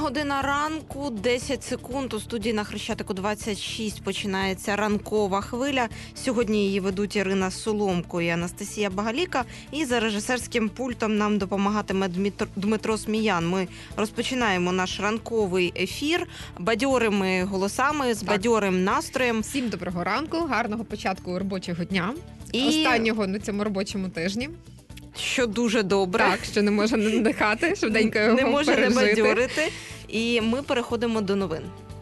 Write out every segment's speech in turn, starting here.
7:00 ранку, 10 секунд. У студії на Хрещатику 26 починається ранкова хвиля. Сьогодні її ведуть Ірина Соломко і Анастасія Багаліка. І за режисерським пультом нам допомагатиме Дмитро Сміян. Ми розпочинаємо наш ранковий ефір бадьорими голосами, з бадьорим настроєм. Всім доброго ранку, гарного початку робочого дня. І останнього на цьому робочому тижні. що дуже добре. Так, що не може не надихати, швиденько його не може пережити. не бадьорити. І ми переходимо до новин.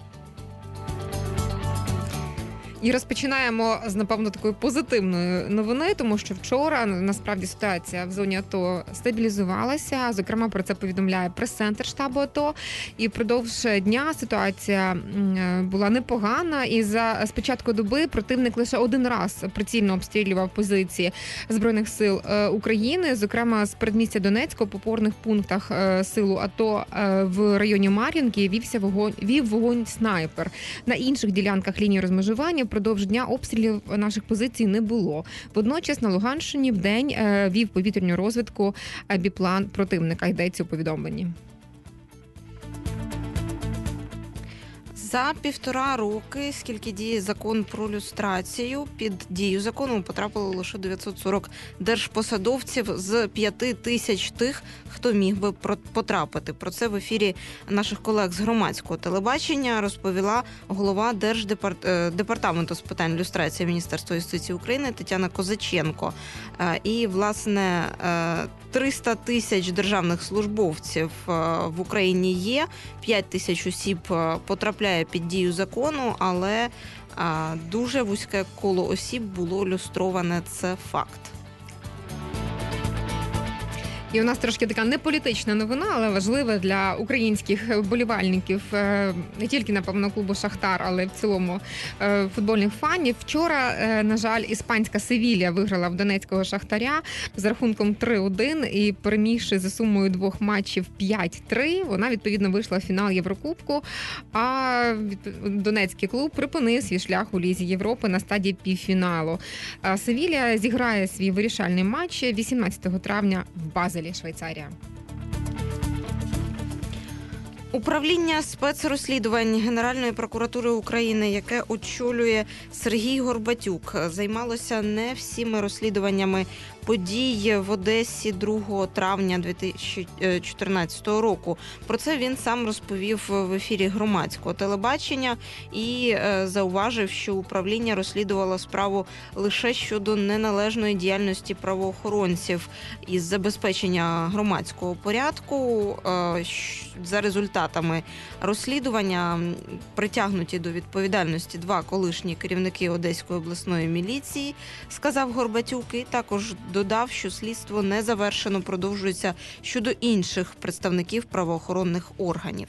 І розпочинаємо з, напевно, такої позитивної новини, тому що вчора, насправді, ситуація в зоні АТО стабілізувалася. Зокрема, про це повідомляє прес-центр штабу АТО. І впродовж дня ситуація була непогана. І з початку доби противник лише один раз прицільно обстрілював позиції Збройних сил України. Зокрема, з передмістя Донецька по опорних пунктах силу АТО в районі Мар'їнки вів вогонь снайпер. На інших ділянках лінії розмежування впродовж дня обстрілів наших позицій не було. Водночас на Луганщині вдень вів повітряну розвідку біплан противника, йдеться у повідомленні. За 1,5 роки, скільки діє закон про люстрацію, під дію закону потрапило лише 940 держпосадовців з 5 тисяч тих, хто міг би потрапити. Про це в ефірі наших колег з громадського телебачення розповіла голова Держдепартаменту з питань люстрації Міністерства юстиції України Тетяна Козаченко. І, власне, 300 тисяч державних службовців в Україні є, 5 тисяч осіб потрапляє під дію закону, але дуже вузьке коло осіб було люстроване, це факт. І у нас трошки така неполітична новина, але важлива для українських вболівальників, не тільки, напевно, клубу «Шахтар», але в цілому футбольних фанів. Вчора, на жаль, іспанська «Севілля» виграла в донецького «Шахтаря» з рахунком 3-1 і перемігши за сумою 2 матчів 5-3. Вона, відповідно, вийшла в фінал Єврокубку, а донецький клуб припинив свій шлях у Лізі Європи на стадії півфіналу. «Севілля» зіграє свій вирішальний матч 18 травня в Базелі, Швейцарія. Управління спецрозслідувань Генеральної прокуратури України, яке очолює Сергій Горбатюк, займалося не всіми розслідуваннями подій в Одесі 2 травня 2014 року. Про це він сам розповів в ефірі громадського телебачення і зауважив, що управління розслідувало справу лише щодо неналежної діяльності правоохоронців із забезпечення громадського порядку. За результатами розслідування притягнуті до відповідальності 2 колишні керівники Одеської обласної міліції, сказав Горбатюк, і також додав, що слідство не завершено, продовжується щодо інших представників правоохоронних органів.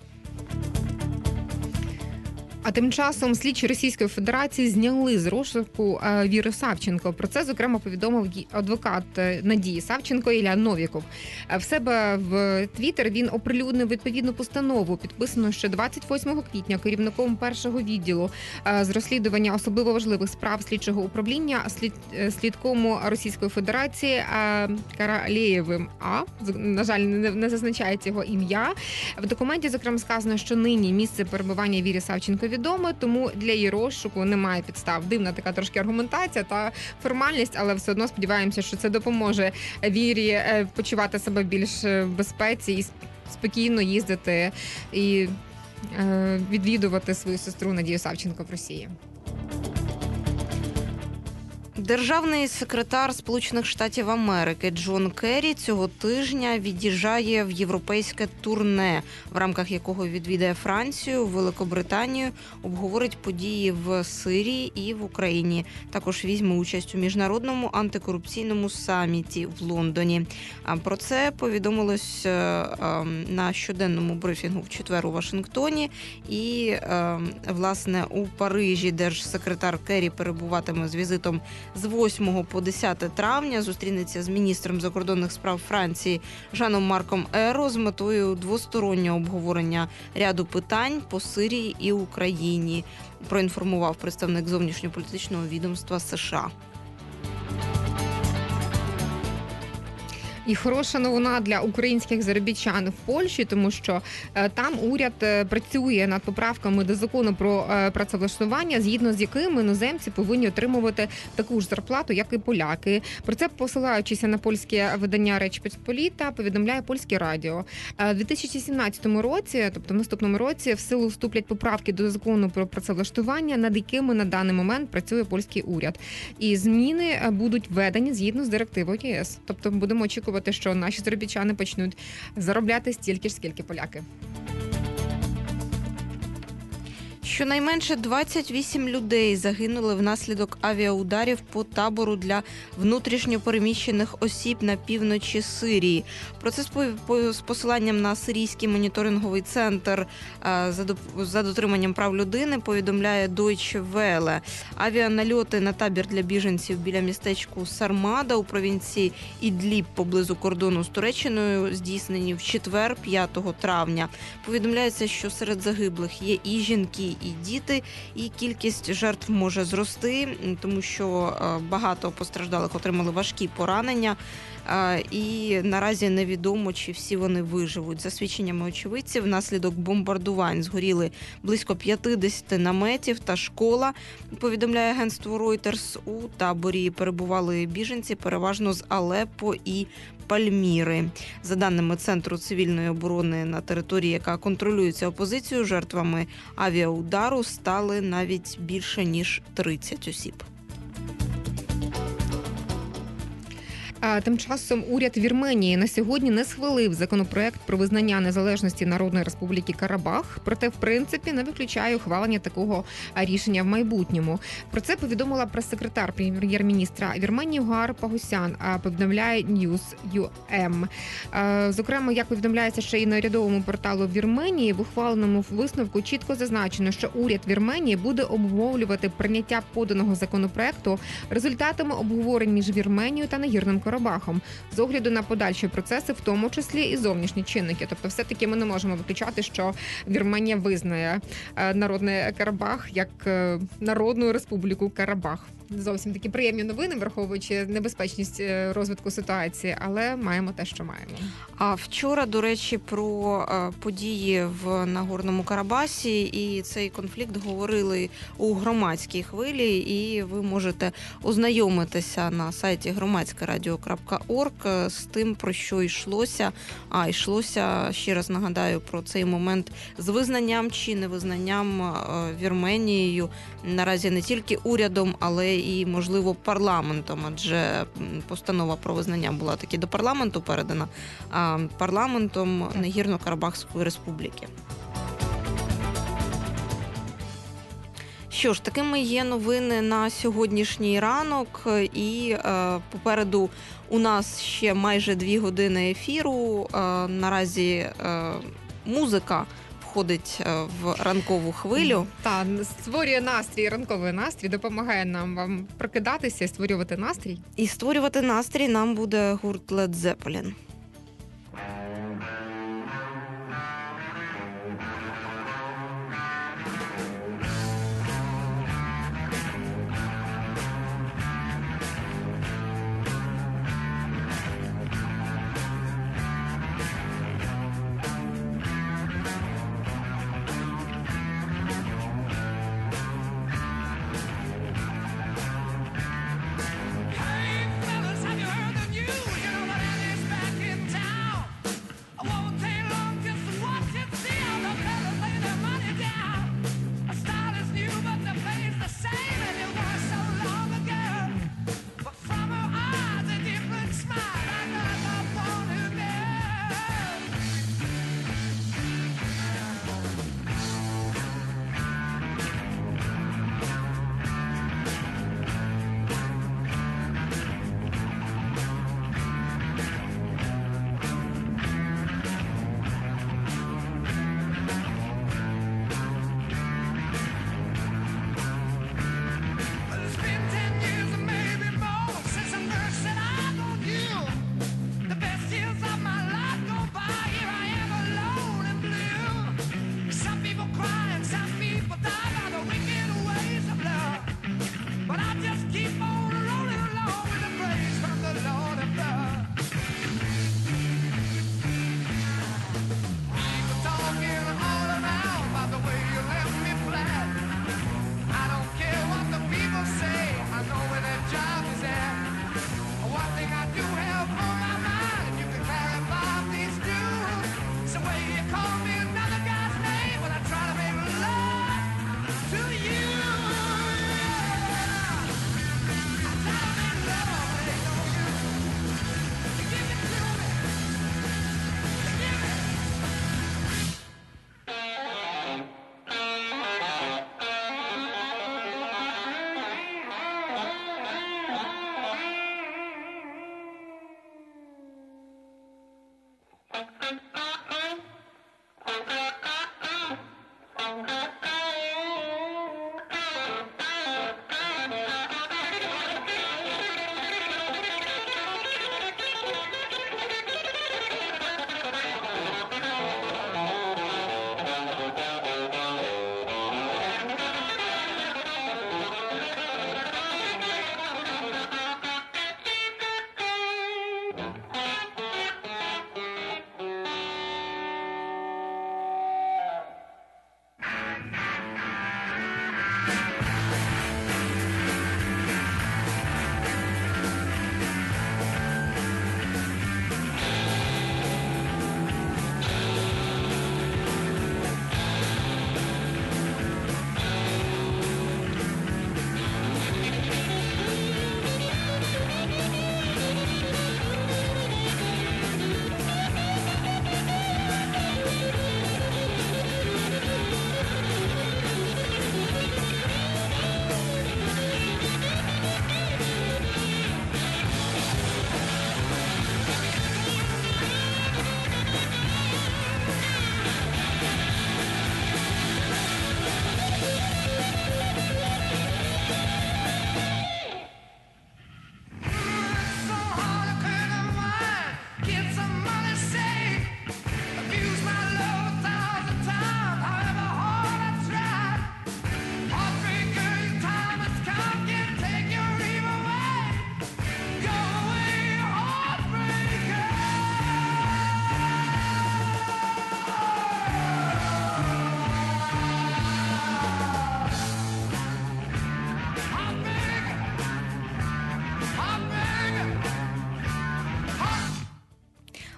А тим часом слідчі Російської Федерації зняли з розшуку Віру Савченко. Про це, зокрема, повідомив адвокат Надії Савченко Ілля Новіков. В себе в Твіттер він оприлюднив відповідну постанову, підписану ще 28 квітня керівником першого відділу з розслідування особливо важливих справ слідчого управління слідкому Російської Федерації Каралєєвим А. На жаль, не зазначається його ім'я. В документі, зокрема, сказано, що нині місце перебування Вірі Савченко відомо, тому для її розшуку немає підстав. Дивна така трошки аргументація та формальність, але все одно сподіваємося, що це допоможе Вірі почувати себе більш в безпеці і спокійно їздити і відвідувати свою сестру Надію Савченко в Росії. Державний секретар Сполучених Штатів Америки Джон Керрі цього тижня від'їжджає в європейське турне, в рамках якого відвідає Францію, Великобританію, обговорить події в Сирії і в Україні. Також візьме участь у міжнародному антикорупційному саміті в Лондоні. Про це повідомилось на щоденному брифінгу в четвер у Вашингтоні. І, власне, у Парижі держсекретар Керрі перебуватиме з візитом з 8 по 10 травня, зустрінеться з міністром закордонних справ Франції Жаном Марком Еро з метою двостороннього обговорення ряду питань по Сирії і Україні, проінформував представник зовнішньополітичного відомства США. І хороша новина для українських заробітчан в Польщі, тому що там уряд працює над поправками до закону про працевлаштування, згідно з якими іноземці повинні отримувати таку ж зарплату, як і поляки. Про це, посилаючись на польське видання «Реч Посполіта», повідомляє польське радіо. У 2017 році, тобто в наступному році, в силу вступлять поправки до закону про працевлаштування, над якими на даний момент працює польський уряд. І зміни будуть введені згідно з директивою ЄС. Тобто будемо очікувати, що наші заробітчани почнуть заробляти стільки ж, скільки поляки. Щонайменше 28 людей загинули внаслідок авіаударів по табору для внутрішньопереміщених осіб на півночі Сирії. Про це з посиланням на сирійський моніторинговий центр за дотриманням прав людини повідомляє Deutsche Welle. Авіанальоти на табір для біженців біля містечку Сармада у провінції Ідліб поблизу кордону з Туреччиною здійснені в четвер, 5 травня. Повідомляється, що серед загиблих є і жінки, і діти, і кількість жертв може зрости, тому що багато постраждалих отримали важкі поранення, і наразі невідомо, чи всі вони виживуть. За свідченнями очевидців, внаслідок бомбардувань згоріли близько 50 наметів та школа, повідомляє агентство Reuters. У таборі перебували біженці переважно з Алеппо і Пальміри. За даними Центру цивільної оборони, на території, яка контролюється опозицією, жертвами авіаудару стали навіть більше, ніж 30 осіб. Тим часом уряд Вірменії на сьогодні не схвалив законопроект про визнання незалежності Народної Республіки Карабах, проте, в принципі, не виключає ухвалення такого рішення в майбутньому. Про це повідомила прес-секретар прем'єр-міністра Вірменії Гар Пагусян, повідомляє News.UM. Зокрема, як повідомляється ще й на урядовому порталу Вірменії, в ухваленому висновку чітко зазначено, що уряд Вірменії буде обумовлювати прийняття поданого законопроекту результатами обговорень між Вірменією та Нагірним Карабахом з огляду на подальші процеси, в тому числі і зовнішні чинники. Тобто все-таки ми не можемо виключати, що Вірменія визнає Народний Карабах як Народну Республіку Карабах. Зовсім такі приємні новини, враховуючи небезпечність розвитку ситуації, але маємо те, що маємо. А вчора, до речі, про події в Нагорному Карабасі і цей конфлікт говорили у громадській хвилі, і ви можете ознайомитися на сайті громадськарадіо.орг з тим, про що йшлося. Йшлося, ще раз нагадаю, про цей момент з визнанням чи невизнанням Вірменією наразі не тільки урядом, але і, можливо, парламентом, адже постанова про визнання була таки до парламенту передана, парламентом Нагірно-Карабахської республіки. Що ж, такими є новини на сьогоднішній ранок, і попереду у нас ще майже 2 години ефіру. Наразі музика входить в ранкову хвилю. Та створює настрій, ранковий настрій, допомагає нам вам прокидатися і створювати настрій. І створювати настрій нам буде гурт Led Zeppelin. Hey fellas, have you heard the news? You know that Andy's back in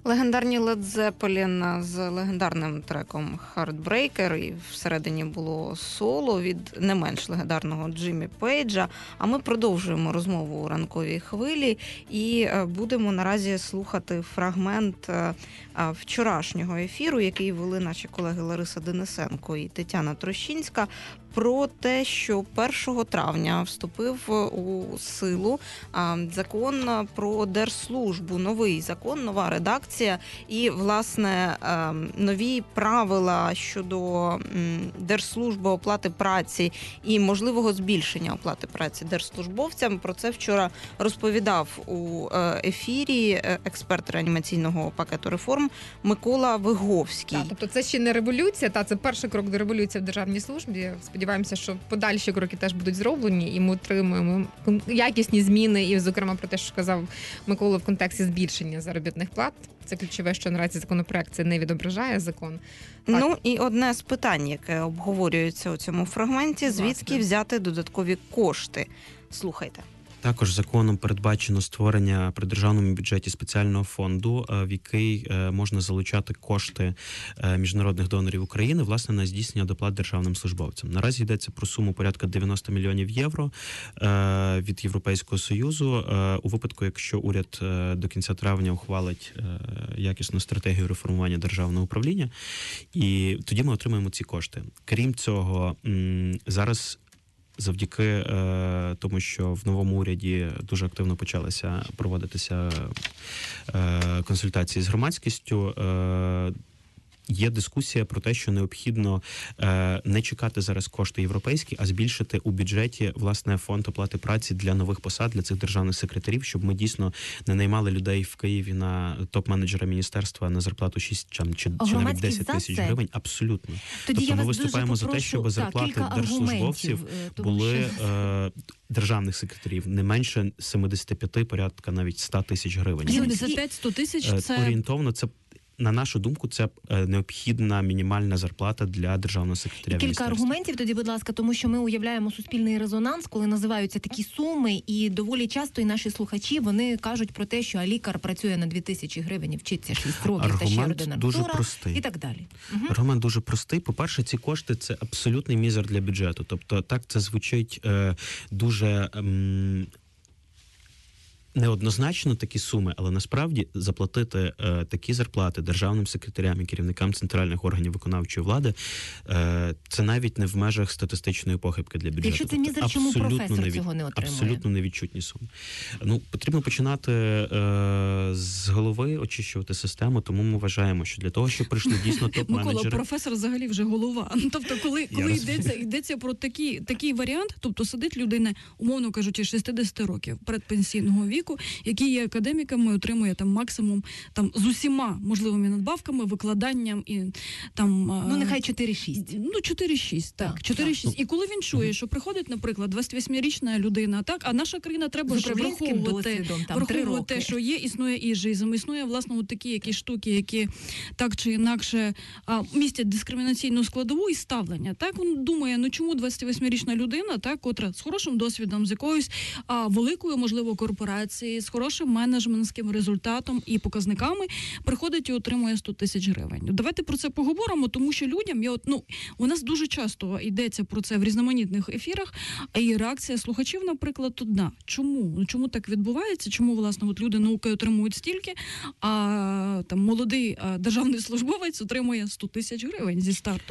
Легендарні Led Zeppelin з легендарним треком Heartbreaker, і всередині було соло від не менш легендарного Джиммі Пейджа. А ми продовжуємо розмову у ранковій хвилі і будемо наразі слухати фрагмент вчорашнього ефіру, який вели наші колеги Лариса Денисенко і Тетяна Трощинська, про те, що 1 травня вступив у силу закон про держслужбу, новий закон, нова редакція і, власне, нові правила щодо держслужби, оплати праці і можливого збільшення оплати праці держслужбовцям. Про це вчора розповідав у ефірі експерт реанімаційного пакету реформ Микола Виговський. Тобто це ще не революція, це перший крок до революції в державній службі. Сподіваємося, що подальші кроки теж будуть зроблені, і ми отримуємо якісні зміни, і, зокрема, про те, що сказав Микола в контексті збільшення заробітних плат. Це ключове, що наразі законопроект це не відображає закон. Так. Ну і одне з питань, яке обговорюється у цьому фрагменті, звідки взяти додаткові кошти. Слухайте. Також законом передбачено створення при державному бюджеті спеціального фонду, в який можна залучати кошти міжнародних донорів України, власне, на здійснення доплат державним службовцям. Наразі йдеться про суму порядка 90 мільйонів євро від Європейського Союзу. У випадку, якщо уряд до кінця травня ухвалить якісну стратегію реформування державного управління, і тоді ми отримаємо ці кошти. Крім цього, зараз завдяки тому, що в новому уряді дуже активно почалися проводитися консультації з громадськістю, є дискусія про те, що необхідно не чекати зараз кошти європейські, а збільшити у бюджеті, власне, фонд оплати праці для нових посад, для цих державних секретарів, щоб ми дійсно не наймали людей в Києві на топ-менеджера міністерства на зарплату 6 чи навіть 10 тисяч гривень. Абсолютно. Тоді тобто ми виступаємо за те, щоб зарплати держслужбовців були державних секретарів не менше 75, порядка навіть 100 тисяч гривень. 75-100 тисяч – це... Орієнтовно, це, на нашу думку, це необхідна мінімальна зарплата для державного секретаря. Кілька аргументів тоді, будь ласка, тому що ми уявляємо суспільний резонанс, коли називаються такі суми, і доволі часто і наші слухачі, вони кажуть про те, що лікар працює на 2000 гривень, і вчиться 6 років, та ще ординатура і так далі. Аргумент дуже простий. По-перше, ці кошти – це абсолютний мізер для бюджету. Тобто, так, це звучить дуже... неоднозначно такі суми, але насправді заплатити такі зарплати державним секретарям і керівникам центральних органів виконавчої влади це навіть не в межах статистичної похибки для бюджету. Якщо це мізер, чому професор цього не отримує? Абсолютно невідчутні суми. Ну, потрібно починати з голови, очищувати систему, тому ми вважаємо, що для того, щоб прийшли дійсно топ-менеджери... Микола, професор взагалі вже голова. Тобто, коли йдеться про такий варіант, тобто сидить людина, умовно кажучи, 60 років передпенсійного віку, який є академіком і отримує там максимум там з усіма можливими надбавками, викладанням і там... Ну, нехай 4-6. Ну, 4-6, так. 4-6. І коли він чує, що приходить, наприклад, 28-річна людина, так, а наша країна треба вже враховувати те, що існує іжизм, існує, власне, такі якісь штуки, які так чи інакше містять дискримінаційну складову і ставлення. Так, він думає, ну чому 28-річна людина, так, котра з хорошим досвідом, з якоюсь великою, можливо, корпорацією, з хорошим менеджментським результатом і показниками приходить і отримує 100 тисяч гривень. Давайте про це поговоримо, тому що людям, у нас дуже часто йдеться про це в різноманітних ефірах, а і реакція слухачів, наприклад, одна. Чому? Чому так відбувається? Чому, власне, люди науки отримують стільки, а там молодий державний службовець отримує 100 тисяч гривень зі старту?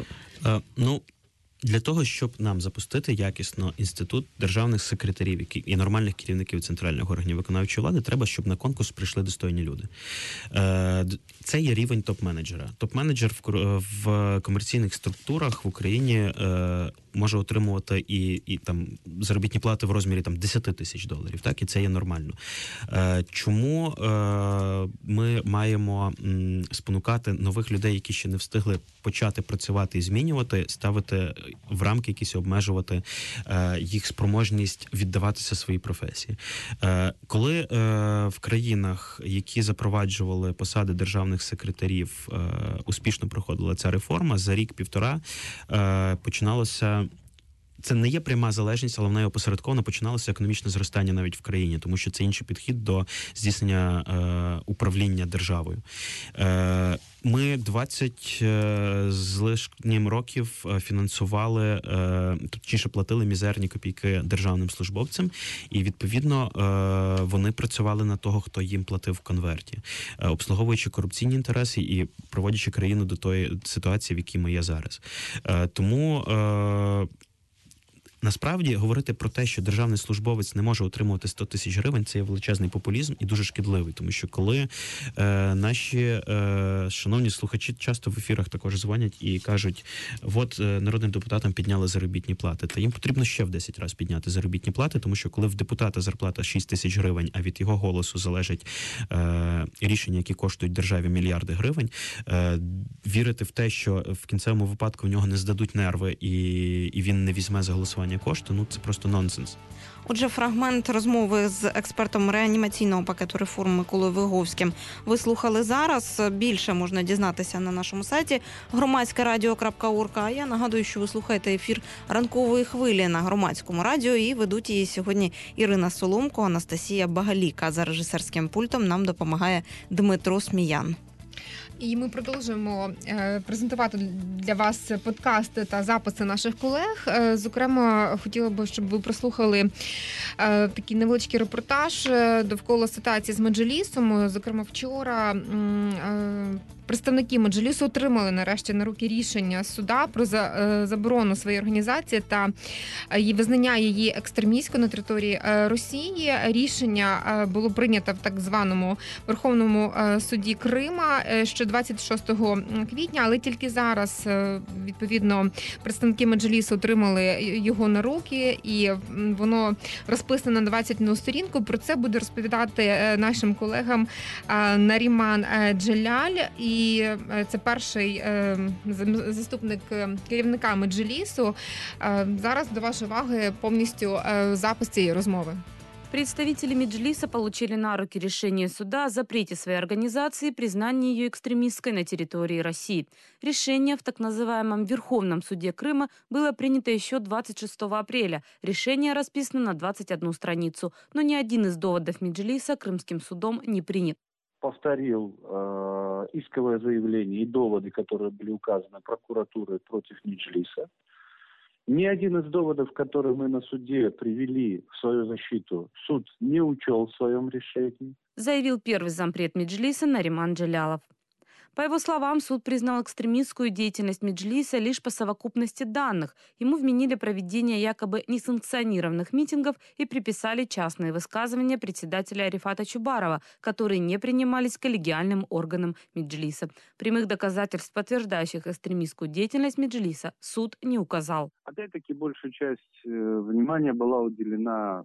Для того, щоб нам запустити якісно інститут державних секретарів і нормальних керівників центральних органів виконавчої влади, треба, щоб на конкурс прийшли достойні люди. Це є рівень топ-менеджера. Топ-менеджер в комерційних структурах в Україні може отримувати і там заробітні плати в розмірі там $10 тисяч, так, і це є нормально. Чому ми маємо спонукати нових людей, які ще не встигли почати працювати і змінювати, ставити в рамки якісь, обмежувати їх спроможність віддаватися своїй професії? Коли в країнах, які запроваджували посади державних секретарів, успішно проходила ця реформа, за рік-півтора починалося це не є пряма залежність, але вона є опосередковано. Починалося економічне зростання навіть в країні, тому що це інший підхід до здійснення управління державою. Ми 20 з лишнім років фінансували, точніше платили мізерні копійки державним службовцям, і відповідно вони працювали на того, хто їм платив в конверті, обслуговуючи корупційні інтереси і проводячи країну до тої ситуації, в якій ми є зараз. Тому насправді говорити про те, що державний службовець не може отримувати 100 тисяч гривень, це є величезний популізм і дуже шкідливий, тому що коли наші шановні слухачі часто в ефірах також дзвонять і кажуть, от народним депутатам підняли заробітні плати, та їм потрібно ще в 10 разів підняти заробітні плати, тому що коли в депутата зарплата 6 тисяч гривень, а від його голосу залежать рішення, які коштують державі мільярди гривень, вірити в те, що в кінцевому випадку в нього не здадуть нерви і він не візьме за голосування кошти, це просто нонсенс. Отже, фрагмент розмови з експертом реанімаційного пакету реформ Миколою Виговським ви слухали зараз. Більше можна дізнатися на нашому сайті громадськерадіо.орг. А я нагадую, що ви слухаєте ефір ранкової хвилі на Громадському радіо і ведуть її сьогодні Ірина Соломко, Анастасія Багаліка. За режисерським пультом нам допомагає Дмитро Сміян. І ми продовжуємо презентувати для вас подкасти та записи наших колег. Зокрема, хотіла б, щоб ви прослухали такий невеличкий репортаж довкола ситуації з Меджлісом. Зокрема, вчора представники Меджлісу отримали нарешті на руки рішення суда про заборону своєї організації та визнання її екстремістською на території Росії. Рішення було прийнято в так званому Верховному суді Крима ще 26 квітня, але тільки зараз, відповідно, представники Меджлісу отримали його на руки, і воно розписано на 20 сторінку. Про це буде розповідати нашим колегам Наріман Джеляль, і це перший заступник керівника Меджлісу. Зараз до вашої уваги повністю запис цієї розмови. Представители Меджлиса получили на руки решение суда о запрете своей организации и признании ее экстремистской на территории России. Решение в так называемом Верховном суде Крыма было принято еще 26 апреля. Решение расписано на 21 страницу, но ни один из доводов Меджлиса Крымским судом не принят. Повторил исковое заявление и доводы, которые были указаны прокуратурой против Меджлиса. Ни один из доводов, которые мы на суде привели в свою защиту, суд не учел в своем решении. Заявил первый зампред Меджлиса Нариман Джелялов. По его словам, суд признал экстремистскую деятельность Меджлиса лишь по совокупности данных. Ему вменили проведение якобы несанкционированных митингов и приписали частные высказывания председателя Арифата Чубарова, которые не принимались коллегиальным органом Меджлиса. Прямых доказательств, подтверждающих экстремистскую деятельность Меджлиса, суд не указал. Опять-таки, большая часть внимания была уделена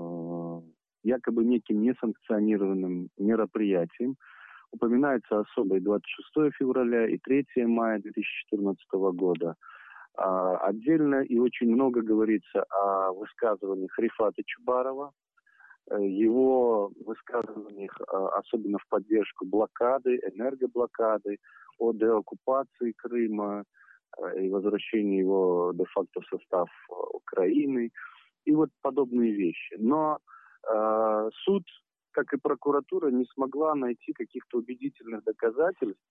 якобы неким несанкционированным мероприятиям. Упоминается особо и 26 февраля, и 3 мая 2014 года. Отдельно и очень много говорится о высказываниях Рифата Чубарова, его высказываниях, особенно в поддержку блокады, энергоблокады, о деоккупации Крыма и возвращении его де-факто в состав Украины, и вот подобные вещи. Но суд, как и прокуратура, не смогла найти каких-то убедительных доказательств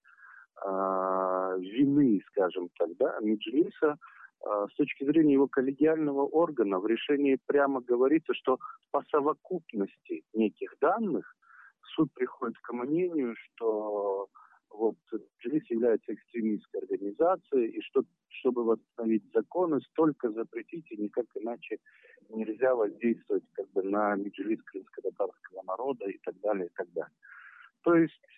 вины, скажем так, Меджлиса. С точки зрения его коллегиального органа в решении прямо говорится, что по совокупности неких данных суд приходит к мнению, что вот Меджлис является экстремистской организацией, и что, чтобы восстановить законность, только запретить, и никак иначе нельзя воздействовать как бы на Меджлис крымско-татарского народа и так далее, и так далее. То есть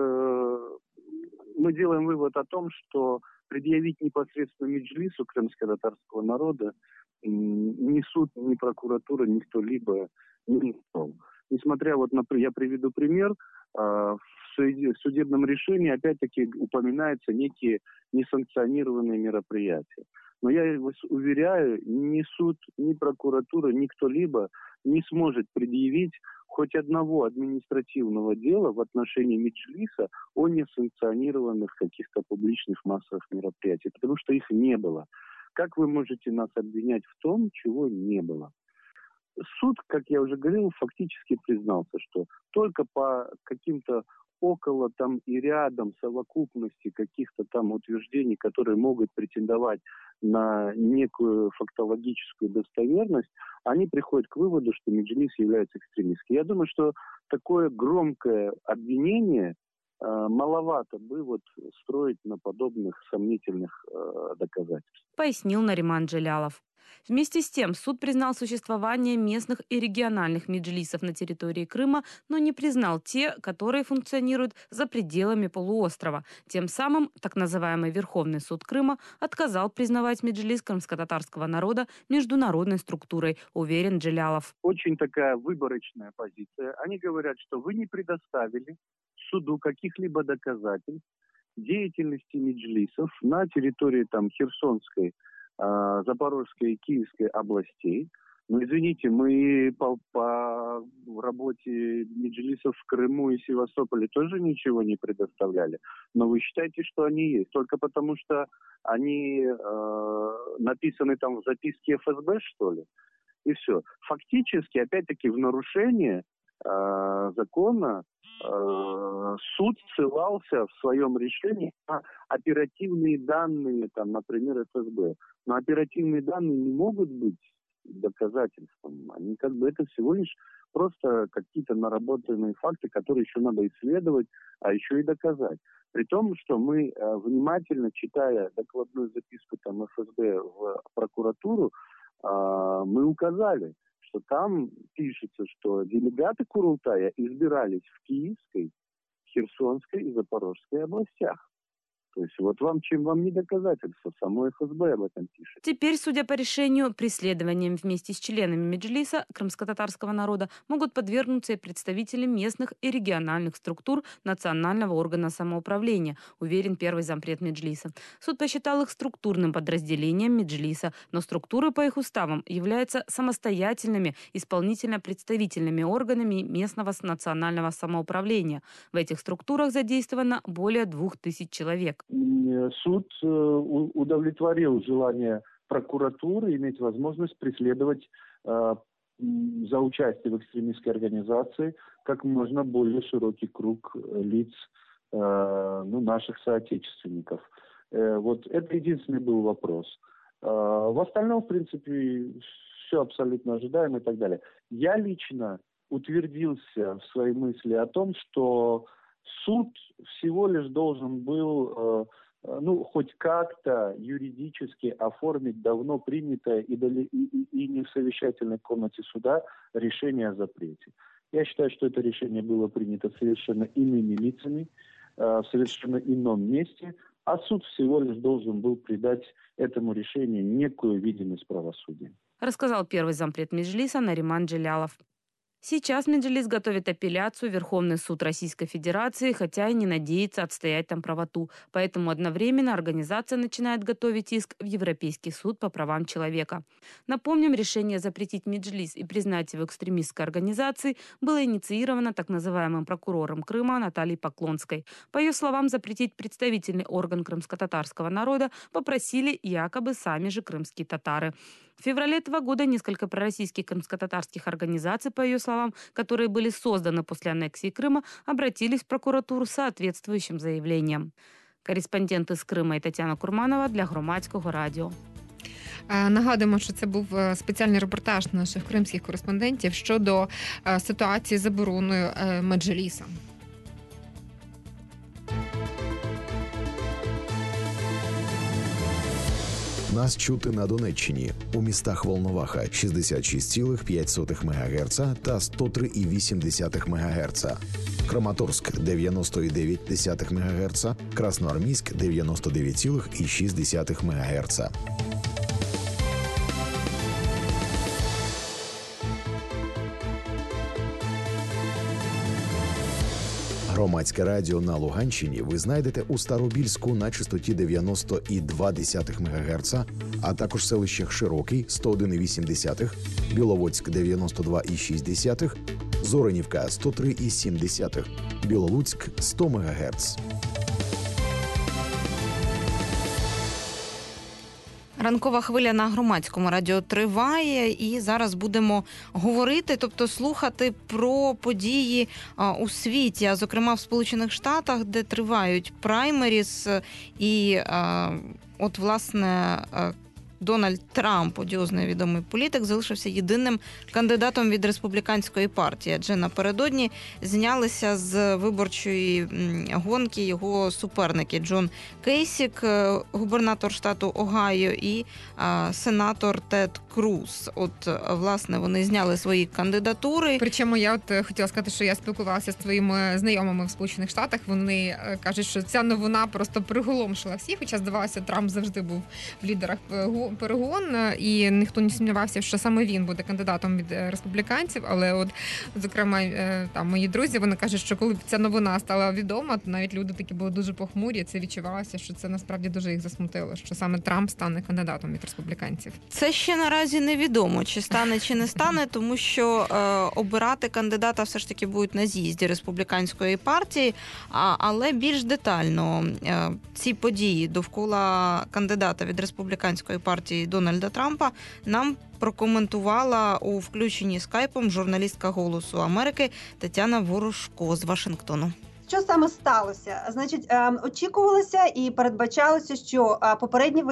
мы делаем вывод о том, что предъявить непосредственно Меджлису крымско-татарского народа ни суд, ни прокуратура, ни кто-либо не смог. Несмотря, вот, например, я приведу пример, в судебном решении опять-таки упоминаются некие несанкционированные мероприятия. Но я вас уверяю, ни суд, ни прокуратура, ни кто-либо не сможет предъявить хоть одного административного дела в отношении Меджлиса о несанкционированных каких-то публичных массовых мероприятиях, потому что их не было. Как вы можете нас обвинять в том, чего не было? Суд, как я уже говорил, фактически признался, что только по каким-то около там и рядом совокупности каких-то там утверждений, которые могут претендовать на некую фактологическую достоверность, они приходят к выводу, что Меджлис является экстремистским. Я думаю, что такое громкое обвинение маловато бы вот строить на подобных сомнительных доказательствах. Пояснил Нариман Джелялов. Вместе с тем, суд признал существование местных и региональных меджлисов на территории Крыма, но не признал те, которые функционируют за пределами полуострова. Тем самым так называемый Верховный суд Крыма отказал признавать меджлис крымско-татарского народа международной структурой, уверен Джелялов. Очень такая выборочная позиция. Они говорят, что вы не предоставили суду каких-либо доказательств деятельности меджлисов на территории там Херсонской, Запорожской и Киевской областей. Но, извините, мы по работе меджлисов в Крыму и Севастополе тоже ничего не предоставляли. Но вы считаете, что они есть только потому, что они написаны там в записке ФСБ, что ли? И все. Фактически, опять-таки, в нарушение закона суд ссылался в своем решении на оперативные данные, там, например, ФСБ. Но оперативные данные не могут быть доказательством. Они как бы это всего лишь просто какие-то наработанные факты, которые еще надо исследовать, а еще и доказать. При том, что мы, внимательно читая докладную записку там, ФСБ в прокуратуру, мы указали, что там пишется, что делегаты Курултая избирались в Киевской, Херсонской и Запорожской областях. То есть вот вам, чем вам не доказательство, само ФСБ об этом пишет. Теперь, судя по решению, преследованием вместе с членами Меджлиса крымско-татарского народа могут подвергнуться и представители местных и региональных структур национального органа самоуправления, уверен первый зампред Меджлиса. Суд посчитал их структурным подразделением Меджлиса, но структуры по их уставам являются самостоятельными исполнительно-представительными органами местного национального самоуправления. В этих структурах задействовано более 2000 человек. Суд удовлетворил желание прокуратуры иметь возможность преследовать за участие в экстремистской организации как можно более широкий круг лиц наших соотечественников. Вот это единственный был вопрос. В остальном, в принципе, все абсолютно ожидаемо и так далее. Я лично утвердился в своей мысли о том, что суд всего лишь должен был, хоть как-то юридически оформить давно принятое и не в совещательной комнате суда решение о запрете. Я считаю, что это решение было принято совершенно иными лицами, в совершенно ином месте, а суд всего лишь должен был придать этому решению некую видимость правосудия. Рассказал первый зампред Меджлиса Нариман Джелялов. Сейчас Меджлис готовит апелляцию в Верховный суд Российской Федерации, хотя и не надеется отстоять там правоту. Поэтому одновременно организация начинает готовить иск в Европейский суд по правам человека. Напомним, решение запретить Меджлис и признать его экстремистской организацией было инициировано так называемым прокурором Крыма Натальей Поклонской. По ее словам, запретить представительный орган крымско-татарского народа попросили якобы сами же крымские татары. В феврале этого года несколько пророссийских крымско-татарских организаций, по ее словам, которые были созданы после аннексии Крыма, обратились в прокуратуру с соответствующим заявлением. Кореспондент із Крима Тетяна Курманова для Громадського радіо. Нагадуємо, що це був спеціальний репортаж наших кримських кореспондентів щодо ситуації з забороною Меджліса. Нас чути на Донеччині у містах Волноваха 66,5 МГц та 103,8 МГц. Краматорськ 90,9 МГц, Красноармійськ 99,6 МГц. Громадське радіо на Луганщині ви знайдете у Старобільську на частоті 90,2 МГц, а також в селищах Широкий 101,8, Біловодськ 92,6, Зоринівка 103,7, Білолуцьк 100 МГц. Ранкова хвиля на Громадському радіо триває, і зараз будемо говорити, тобто слухати про події у світі, а зокрема в Сполучених Штатах, де тривають праймеріс, і от, власне, Дональд Трамп, одіозний відомий політик, залишився єдиним кандидатом від республіканської партії, адже напередодні знялися з виборчої гонки його суперники Джон Кейсік, губернатор штату Огайо, і сенатор Тед Круз. От, власне, вони зняли свої кандидатури. Причому я хотіла сказати, що я спілкувалася з твоїми знайомими в Сполучених Штатах. Вони кажуть, що ця новина просто приголомшила всіх, хоча, здавалося, Трамп завжди був в лідерах перегон, і ніхто не сумнівався, що саме він буде кандидатом від республіканців. Але от, зокрема, там мої друзі, вони кажуть, що коли ця новина стала відома, то навіть люди такі були дуже похмурі. Це відчувалося, що це насправді дуже їх засмутило, що саме Трамп стане кандидатом від республіканців. Це ще наразі невідомо, чи стане, чи не стане, тому що обирати кандидата все ж таки будуть на з'їзді республіканської партії, але більш детально ці події довкола кандидата від республіканської партії Дональда Трампа нам прокоментувала у включенні скайпом журналістка «Голосу Америки» Тетяна Ворожко з Вашингтону. Що саме сталося? Значить, очікувалося і передбачалося, що попередні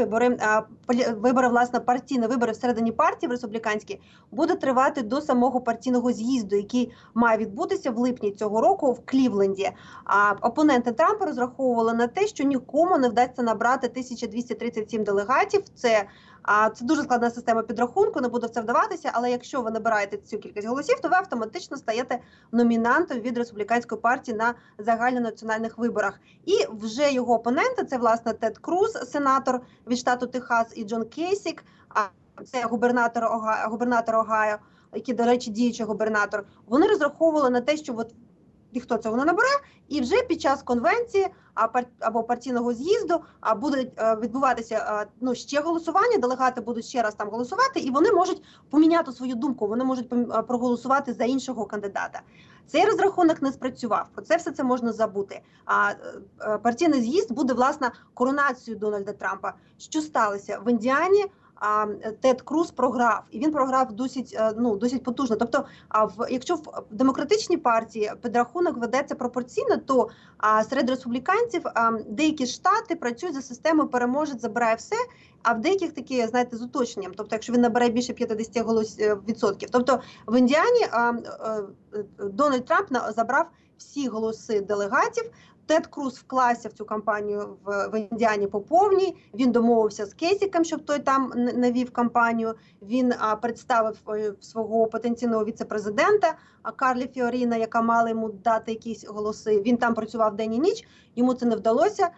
вибори, власне, партійні вибори всередині партії в республіканській, будуть тривати до самого партійного з'їзду, який має відбутися в липні цього року в Клівленді. Опоненти Трампа розраховували на те, що нікому не вдасться набрати 1237 делегатів. Це дуже складна система підрахунку, не буду в це вдаватися, але якщо ви набираєте цю кількість голосів, то ви автоматично стаєте номінантом від республіканської партії на загальнонаціональних виборах. І вже його опоненти, це, власне, Тед Круз, сенатор від штату Техас, і Джон Кейсік, це губернатор Огайо, який, до речі, діючий губернатор, вони розраховували на те, що от ніхто цього не набере, і вже під час конвенції або партійного з'їзду будуть відбуватися ще голосування, делегати будуть ще раз там голосувати, і вони можуть поміняти свою думку, вони можуть проголосувати за іншого кандидата. Цей розрахунок не спрацював, про це все це можна забути. Партійний з'їзд буде, власне, коронацією Дональда Трампа. Що сталося? В Індіані Тед Круз програв, і він програв досить потужно. Тобто, якщо в демократичній партії підрахунок ведеться пропорційно, то серед республіканців деякі штати працюють за системою переможець забирає все, а в деяких такі, знаєте, з уточненням. Тобто, якщо він набере більше 50%. Тобто, в Індіані Дональд Трамп забрав всі голоси делегатів. Тед Круз вклався в цю кампанію в Індіані по повній, він домовився з Кейсіком, щоб той там не вів кампанію, він представив свого потенційного віце-президента Карлі Фіоріна, яка мала йому дати якісь голоси, він там працював день і ніч, йому це не вдалося,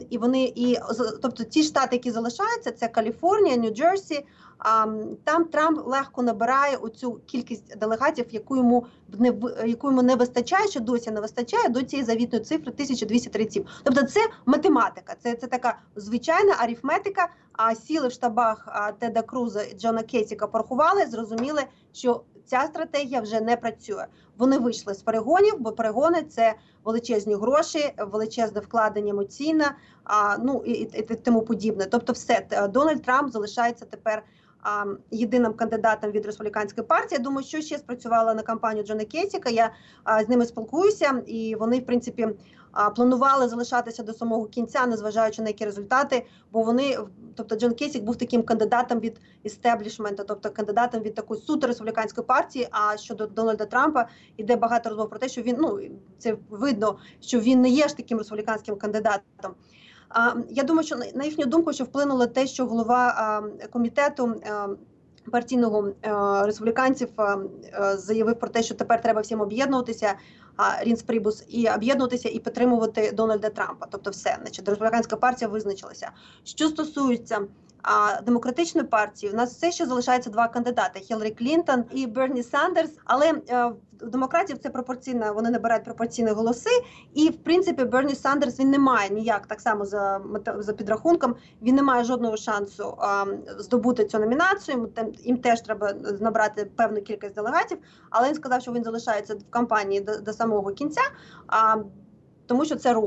тобто ті штати, які залишаються, це Каліфорнія, Нью-Джерсі, там Трамп легко набирає оцю кількість делегатів, яку йому не вистачає, що досі не вистачає до цієї завітної цифри 1237. Тобто це математика, це така звичайна арифметика, сіли в штабах Теда Круза і Джона Кейсіка порахували, зрозуміли, що ця стратегія вже не працює. Вони вийшли з перегонів, бо перегони – це величезні гроші, величезне вкладення емоційне, і тому подібне. Тобто все, Дональд Трамп залишається тепер єдиним кандидатом від республіканської партії. Я думаю, що ще спрацювало на кампанію Джона Кейсіка. Я з ними спілкуюся, і вони, в принципі, планували залишатися до самого кінця, незважаючи на які результати, бо тобто Джон Кейсік був таким кандидатом від істеблішменту, тобто кандидатом від такої суто республіканської партії, а щодо Дональда Трампа йде багато розмов про те, що він, це видно, що він не є ж таким республіканським кандидатом. Я думаю, що на їхню думку, що вплинуло те, що голова комітету партійного республіканців заявив про те, що тепер треба всім об'єднуватися, Рінс Прібус, і об'єднуватися і підтримувати Дональда Трампа. Тобто все, республіканська партія визначилася. Що стосується демократичної партії, у нас все ще залишається два кандидати – Хіларі Клінтон і Берні Сандерс, але у демократів це пропорційно, вони набирають пропорційні голоси, і в принципі Берні Сандерс, він не має ніяк, так само за підрахунком, він не має жодного шансу здобути цю номінацію, їм теж треба набрати певну кількість делегатів, але він сказав, що він залишається в кампанії до самого кінця, тому що це рух.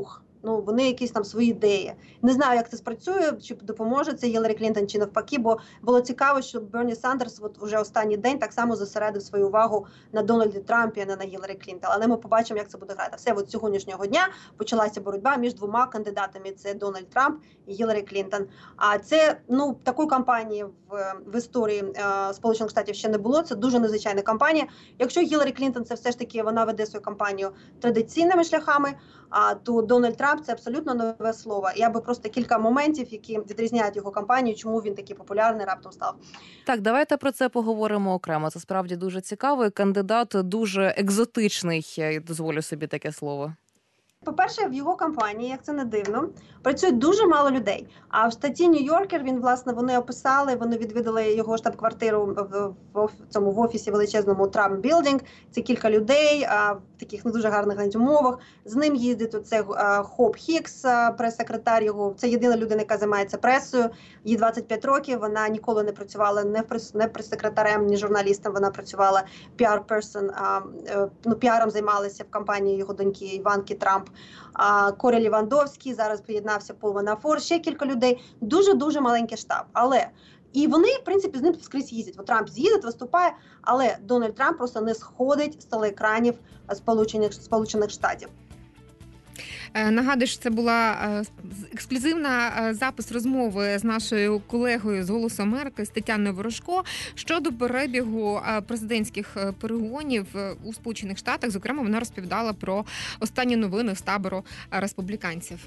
Ну, вони якісь там свої ідеї. Не знаю, як це спрацює, чи допоможе це Гіларі Клінтон, чи навпаки, бо було цікаво, що Берні Сандерс от вже останній день так само зосередив свою увагу на Дональді Трампі, а не на Гіларі Клінтон. Але ми побачимо, як це буде грати. Все, от сьогоднішнього дня почалася боротьба між двома кандидатами. Це Дональд Трамп і Гіларі Клінтон. А це, ну, такої кампанії в історії Сполучених Штатів ще не було. Це дуже незвичайна кампанія. Якщо Гіларі Клінтон, це все ж таки вона веде свою кампанію традиційними шляхами, то Дональд Трамп – це абсолютно нове слово. Я би просто кілька моментів, які відрізняють його кампанію, чому він такий популярний раптом став. Так, давайте про це поговоримо окремо. Це справді дуже цікаво. Кандидат дуже екзотичний, я дозволю собі таке слово. По-перше, в його кампанії, як це не дивно, працює дуже мало людей. А в статті Нью-Йоркер вони описали, вони відвідали його штаб-квартиру в офісі величезному Trump Building. Це кілька людей в таких не дуже гарних умовах. З ним їздить оце Хоп Хікс, прес-секретар його. Це єдина людина, яка займається пресою. Їй 25 років, вона ніколи не працювала не прес-секретарем, ні журналістом. Вона працювала піар-персон, піаром займалася в кампанії його доньки Іванки Трамп. Корі Лівандовський, зараз приєднався Пол Манафор, ще кілька людей. Дуже-дуже маленький штаб. Але і вони, в принципі, з ним скрізь їздять. От Трамп з'їздить, виступає, але Дональд Трамп просто не сходить з телеекранів Сполучених Штатів. Нагадую, що це була ексклюзивна запис розмови з нашою колегою з «Голосу Америки» з Тетяною Ворожко щодо перебігу президентських перегонів у Сполучених Штатах. Зокрема, вона розповідала про останні новини з табору республіканців.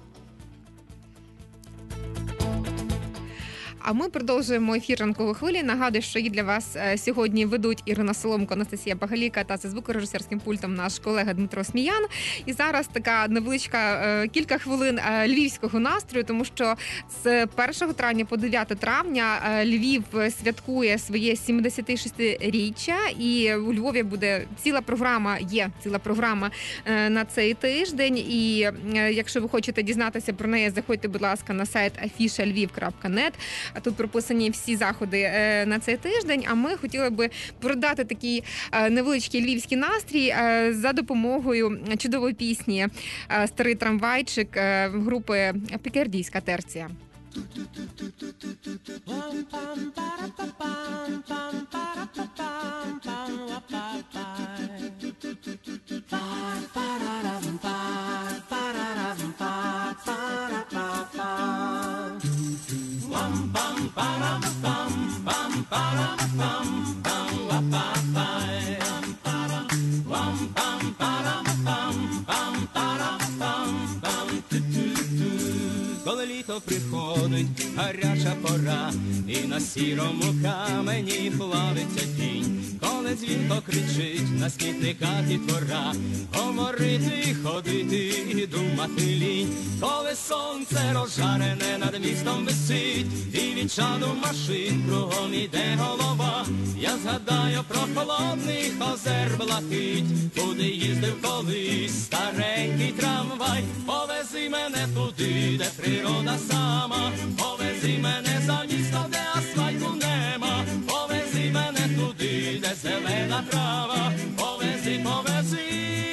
А ми продовжуємо ефір «Ранкової хвилі». Нагадую, що її для вас сьогодні ведуть Ірина Соломко, Анастасія Багаліка та за звукорежисерським пультом наш колега Дмитро Сміян. І зараз така невеличка кілька хвилин львівського настрою, тому що з 1 травня по 9 травня Львів святкує своє 76-річчя. І у Львові буде ціла програма на цей тиждень. І якщо ви хочете дізнатися про неї, заходьте, будь ласка, на сайт afishalviv.net. Тут прописані всі заходи на цей тиждень, а ми хотіли би передати такий невеличкий львівський настрій за допомогою чудової пісні «Старий трамвайчик» групи «Пікардійська терція». Коли літо приходить, гаряча пора, і на сірому камені плавиться тінь. Коли дзвінко кричить, на смітниках дітвора, говорити, ходити і думати лінь. Коли сонце розжарене над містом висить, і від чаду машин кругом іде голова, я згадаю про холодних озер блакить, куди їздив колись старенький трамвай. Повези мене туди, де природа сама, повези мене за місто, де асфальту нема, повези мене туди, де зелена трава, повези, повези,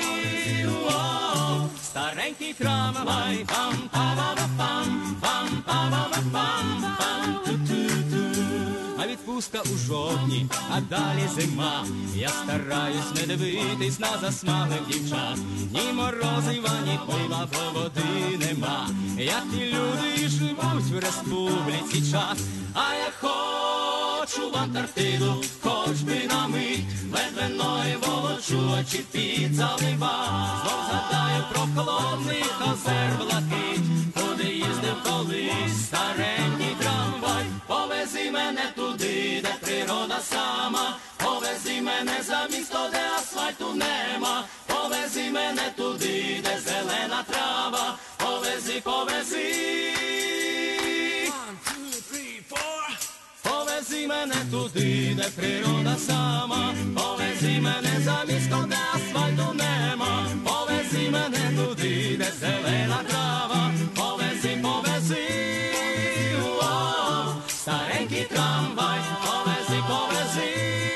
о, старенький трамвай, пам-па-па-пам, пам-па-па-пам, ту-ту-ту. А відпустка у жовтні, а далі зима, я стараюсь не дивитись на засмаглих дівчат. Ні морозива, ні пива, бо води нема, як ті люди живуть в республіці час. А я хочу в Антарктиду, хоч би на мить, ледве ноги волочу, очі під залива. Знов згадаю про холодних озер блакить, куди їздив колись старенький трамвай. Повези мене туди, де природа сама, повези мене за місто, де асфальту нема, повези мене туди, де зелена трава, повези, повези. Повези мене туди, де природа сама, повези мене за місто, де асфальту нема, повези мене туди, де зелена трава, повези, повези, о, старенький трамвай, повези, повези,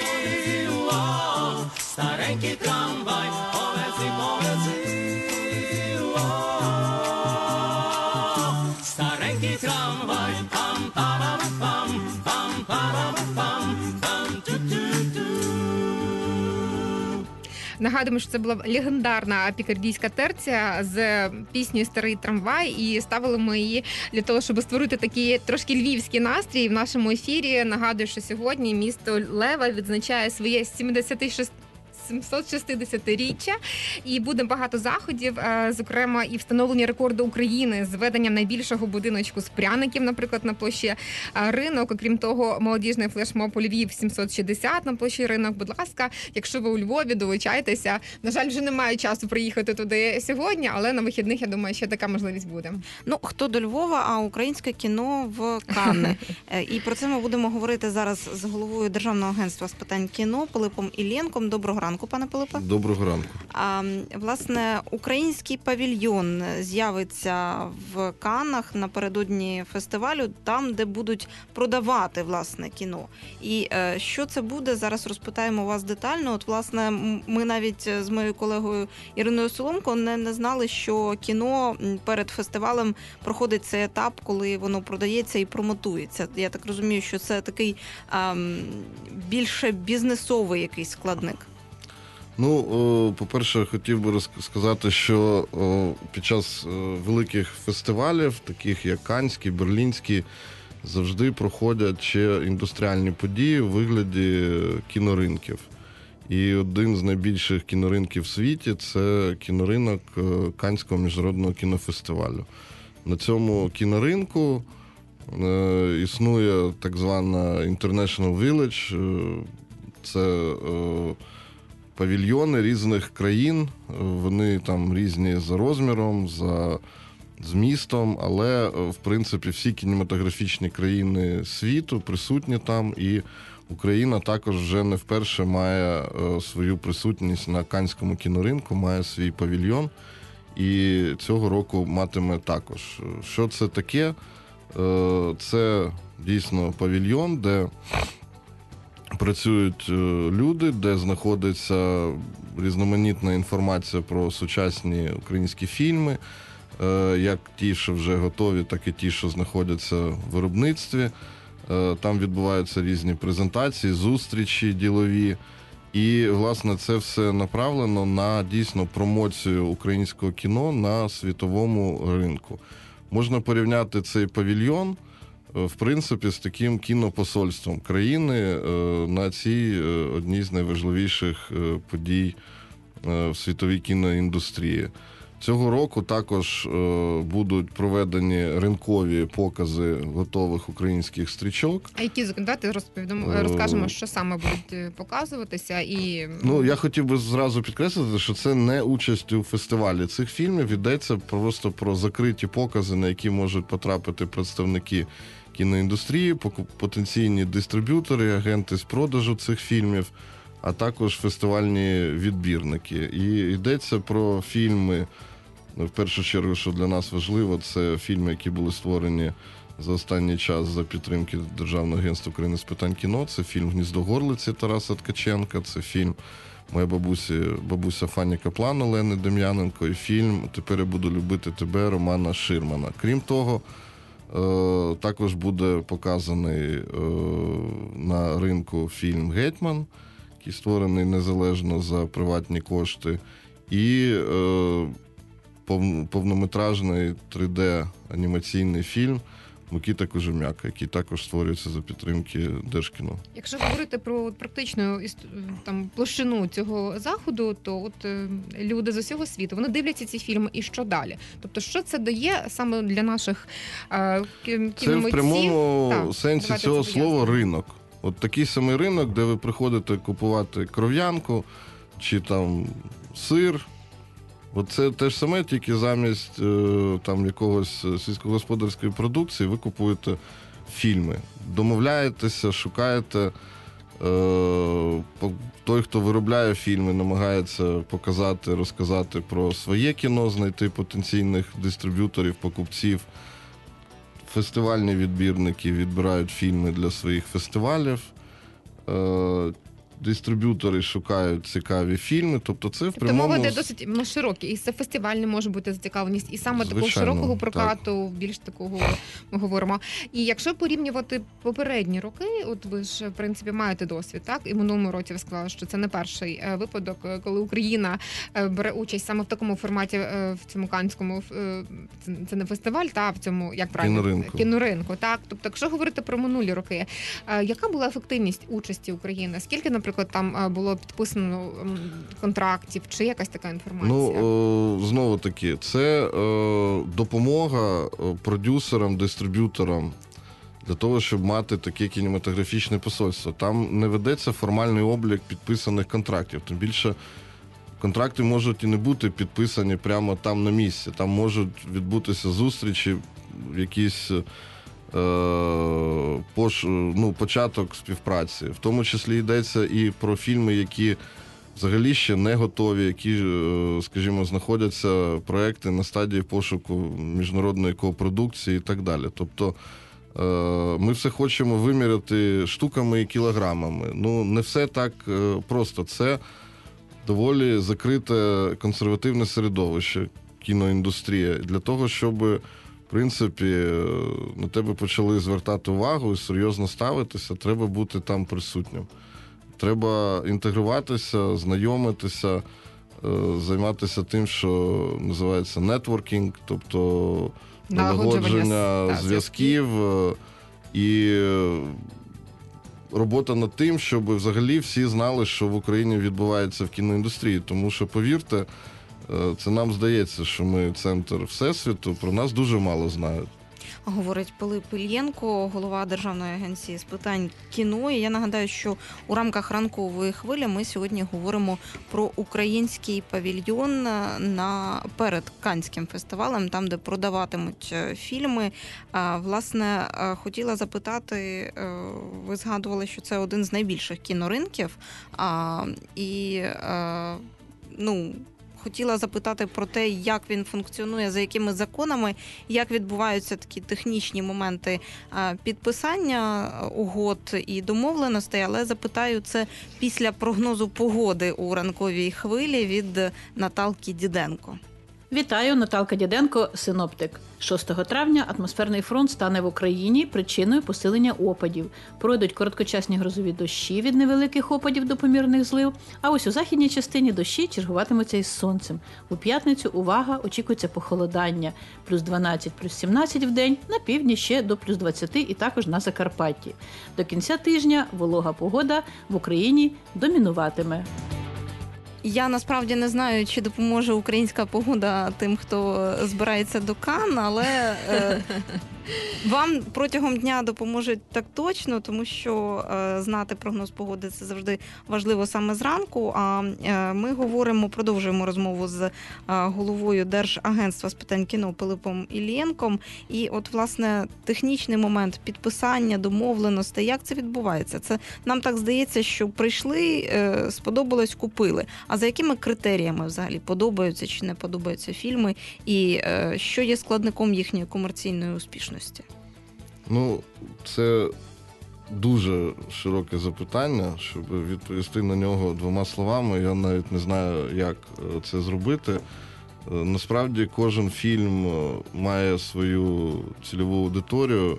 о, старенький трамвай, повези, повези, о. Нагадуємо, що це була легендарна пікардійська терція з піснею «Старий трамвай», і ставили ми її для того, щоб створити такий трошки львівський настрій в нашому ефірі. Нагадую, що сьогодні місто Лева відзначає своє 760-річчя, і буде багато заходів, зокрема і встановлення рекорду України з веденням найбільшого будиночку з пряників, наприклад, на площі Ринок. Окрім того, молодіжний флешмоб у Львів 760 на площі Ринок. Будь ласка, якщо ви у Львові, долучайтеся. На жаль, вже немає часу приїхати туди сьогодні, але на вихідних, я думаю, ще така можливість буде. Ну, хто до Львова, а українське кіно в Канни. І про це ми будемо говорити зараз з головою Державного агентства з питань кіно Пилипом Іллєнком. Доброго ранку, пане Пилипе. Доброго ранку. Власне, український павільйон з'явиться в Каннах напередодні фестивалю, там, де будуть продавати, власне, кіно. І що це буде, зараз розпитаємо вас детально. От, власне, ми навіть з моєю колегою Іриною Соломко не знали, що кіно перед фестивалем проходить цей етап, коли воно продається і промотується. Я так розумію, що це такий більше бізнесовий якийсь складник. Ну, по-перше, хотів би сказати, що під час великих фестивалів, таких як Каннський, Берлінський, завжди проходять ще індустріальні події у вигляді кіноринків. І один з найбільших кіноринків в світі – це кіноринок Каннського міжнародного кінофестивалю. На цьому кіноринку існує так звана International Village, це павільйони різних країн, вони там різні за розміром, за змістом, але, в принципі, всі кінематографічні країни світу присутні там, і Україна також вже не вперше має свою присутність на Каннському кіноринку, має свій павільйон, і цього року матиме також. Що це таке? Це дійсно павільйон, де працюють люди, де знаходиться різноманітна інформація про сучасні українські фільми, як ті, що вже готові, так і ті, що знаходяться в виробництві. Там відбуваються різні презентації, зустрічі ділові. І, власне, це все направлено на дійсно промоцію українського кіно на світовому ринку. Можна порівняти цей павільйон, в принципі, з таким кінопосольством країни на цій одній з найважливіших подій в світовій кіноіндустрії. Цього року також будуть проведені ринкові покази готових українських стрічок. А які давайте розкажемо, що саме будуть показуватися. І я хотів би зразу підкреслити, що це не участь у фестивалі цих фільмів. Йдеться просто про закриті покази, на які можуть потрапити представники кіноіндустрії, потенційні дистриб'ютори, агенти з продажу цих фільмів, а також фестивальні відбірники. І йдеться про фільми, в першу чергу, що для нас важливо, це фільми, які були створені за останній час за підтримки Державного агентства України з питань кіно. Це фільм «Гніздо горлиці» Тараса Ткаченка, це фільм «Моя бабуся Фані Каплан» Олени Дем'яненко і фільм «Тепер я буду любити тебе» Романа Ширмана. Крім того, також буде показаний на ринку фільм «Гетьман», який створений незалежно за приватні кошти, і повнометражний 3D-анімаційний фільм «Микита Кожем'яка», який також створюється за підтримки Держкіно. Якщо говорити про практичну площину цього заходу, то люди з усього світу, вони дивляться ці фільми, і що далі? Тобто, що це дає саме для наших кіномитців? Це в прямому сенсі цього слова ринок. От такий самий ринок, де ви приходите купувати кров'янку чи там сир. От це те ж саме, тільки замість там якогось сільськогосподарської продукції ви купуєте фільми. Домовляєтеся, шукаєте. Той, хто виробляє фільми, намагається показати, розказати про своє кіно, знайти потенційних дистриб'юторів, покупців. Фестивальні відбірники відбирають фільми для своїх фестивалів. дистриб'ютори шукають цікаві фільми, тобто це в прямому... Мова йде досить широкі, і це фестивальна може бути зацікавленість, і саме такого Звичайно, широкого прокату, більш такого ми говоримо. І якщо порівнювати попередні роки, от ви ж, в принципі, маєте досвід, так? І в минулому році ви сказали, що це не перший випадок, коли Україна бере участь саме в такому форматі, в цьому канському, це не фестиваль, та в цьому, як правильно? Кіноринку, так? Тобто, якщо говорити про минулі роки, яка була ефективність участі України? Скільки, наприклад, там було підписано контрактів, чи якась така інформація? Ну, знову таки, це допомога продюсерам, дистриб'юторам для того, щоб мати таке кінематографічне посольство. Там не ведеться формальний облік підписаних контрактів. Тим більше контракти можуть і не бути підписані прямо там на місці. Там можуть відбутися зустрічі, якісь початок співпраці. В тому числі йдеться і про фільми, які взагалі ще не готові, які, скажімо, знаходяться проекти на стадії пошуку міжнародної копродукції і так далі. Тобто ми все хочемо виміряти штуками і кілограмами. Ну, не все так просто. Це доволі закрите консервативне середовище, кіноіндустрія, для того, щоб, в принципі, на тебе почали звертати увагу і серйозно ставитися, треба бути там присутнім. Треба інтегруватися, знайомитися, займатися тим, що називається нетворкінг, тобто налагодження зв'язків і робота над тим, щоб взагалі всі знали, що в Україні відбувається в кіноіндустрії. Тому що, повірте, це нам здається, що ми центр Всесвіту, про нас дуже мало знають. Говорить Пилип Ільєнко, голова Державної агенції з питань кіно. І я нагадаю, що у рамках ранкової хвилі ми сьогодні говоримо про український павільйон перед Каннським фестивалем, там, де продаватимуть фільми. Власне, хотіла запитати, ви згадували, що це один з найбільших кіноринків. Хотіла запитати про те, як він функціонує, за якими законами, як відбуваються такі технічні моменти підписання угод і домовленостей, але запитаю це після прогнозу погоди у ранковій хвилі від Наталки Діденко. Вітаю, Наталка Діденко, синоптик. 6 травня атмосферний фронт стане в Україні причиною посилення опадів. Пройдуть короткочасні грозові дощі від невеликих опадів до помірних злив, а ось у західній частині дощі чергуватимуться із сонцем. У п'ятницю, увага, очікується похолодання. Плюс 12, плюс 17 в день, на півдні ще до плюс 20 і також на Закарпатті. До кінця тижня волога погода в Україні домінуватиме. Я насправді не знаю, чи допоможе українська погода тим, хто збирається до Канн, але вам протягом дня допоможуть так точно, тому що знати прогноз погоди – це завжди важливо саме зранку. А ми продовжуємо розмову з головою Держагентства з питань кіно Пилипом Ільєнком. І от, власне, технічний момент підписання, домовленостей, як це відбувається? Це нам так здається, що прийшли, сподобалось, купили. А за якими критеріями взагалі подобаються чи не подобаються фільми? І що є складником їхньої комерційної успішності? Ну, це дуже широке запитання, щоб відповісти на нього двома словами. Я навіть не знаю, як це зробити. Насправді, кожен фільм має свою цільову аудиторію,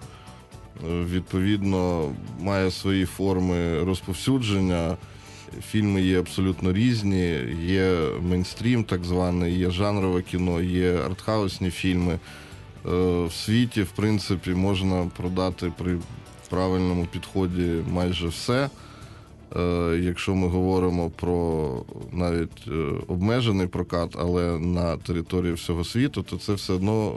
відповідно, має свої форми розповсюдження. Фільми є абсолютно різні, є мейнстрім так званий, є жанрове кіно, є артхаусні фільми. В світі, в принципі, можна продати при правильному підході майже все. Якщо ми говоримо про навіть обмежений прокат, але на території всього світу, то це все одно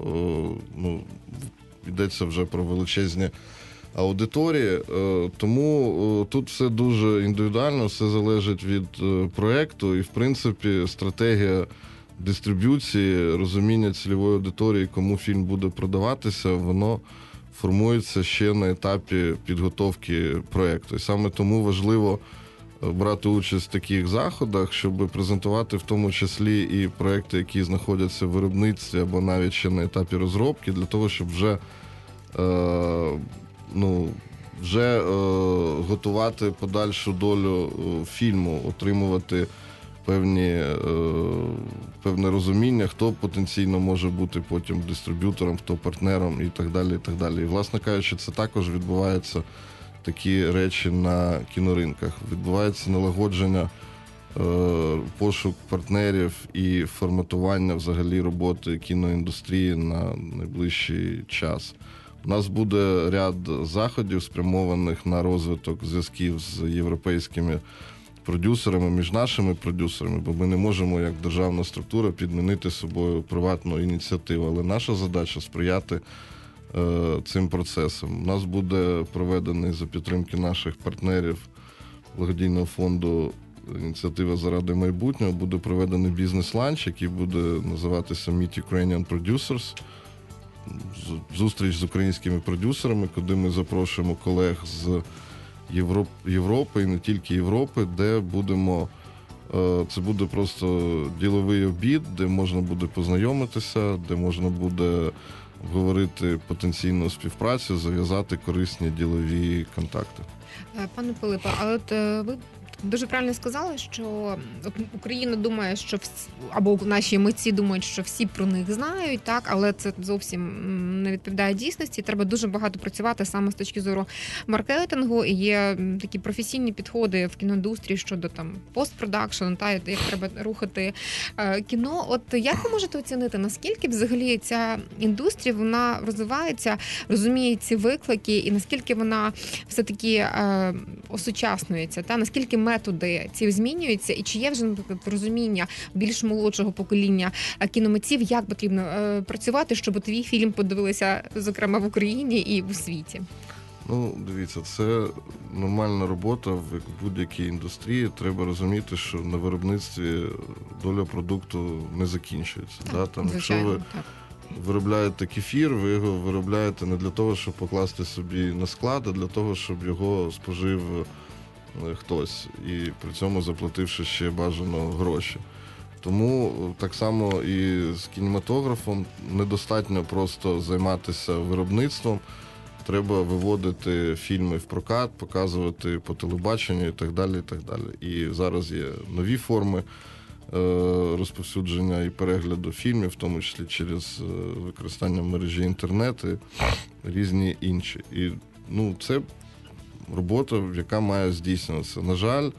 йдеться вже про величезні аудиторії. Тому тут все дуже індивідуально, все залежить від проєкту і, в принципі, стратегія дистриб'юції, розуміння цільової аудиторії, кому фільм буде продаватися, воно формується ще на етапі підготовки проєкту. І саме тому важливо брати участь в таких заходах, щоб презентувати в тому числі і проєкти, які знаходяться в виробництві або навіть ще на етапі розробки, для того, щоб вже вже готувати подальшу долю фільму, отримувати певне розуміння, хто потенційно може бути потім дистриб'ютором, хто партнером і так далі, і так далі. І, власне кажучи, це також відбуваються такі речі на кіноринках. Відбувається налагодження, пошук партнерів і форматування взагалі роботи кіноіндустрії на найближчий час. У нас буде ряд заходів, спрямованих на розвиток зв'язків з європейськими продюсерами, між нашими продюсерами, бо ми не можемо, як державна структура, підмінити собою приватну ініціативу. Але наша задача – сприяти цим процесам. У нас буде проведений за підтримки наших партнерів благодійного фонду «Ініціатива заради майбутнього», буде проведений бізнес-ланч, який буде називатися Meet Ukrainian Producers. Зустріч з українськими продюсерами, куди ми запрошуємо колег з Європи і не тільки Європи, де це буде просто діловий обід, де можна буде познайомитися, де можна буде говорити потенційну співпрацю, зав'язати корисні ділові контакти. Пане Пилипе, але от ви дуже правильно сказали, що Україна думає, що або наші митці думають, що всі про них знають, так, але це зовсім не відповідає дійсності. Треба дуже багато працювати саме з точки зору маркетингу. І є такі професійні підходи в кіноіндустрії щодо там постпродакшн, та як треба рухати кіно. От як ви можете оцінити, наскільки взагалі ця індустрія вона розвивається, розуміє ці виклики, і наскільки вона все таки осучаснюється, та наскільки методи ці змінюються, і чи є вже, наприклад, розуміння більш молодшого покоління кіномитців, як потрібно працювати, щоб твій фільм подивилися, зокрема, в Україні і у світі? Ну, дивіться, це нормальна робота в будь-якій індустрії. Треба розуміти, що на виробництві доля продукту не закінчується. Так, да? Там, звичайно, якщо ви виробляєте кефір, ви його виробляєте не для того, щоб покласти собі на склад, а для того, щоб його спожив хтось, і при цьому заплативши ще бажано гроші. Тому так само і з кінематографом недостатньо просто займатися виробництвом, треба виводити фільми в прокат, показувати по телебаченню і так далі, і так далі. І зараз є нові форми розповсюдження і перегляду фільмів, в тому числі через використання мережі інтернету, різні інші. І це робота, яка має здійснюватися. На жаль,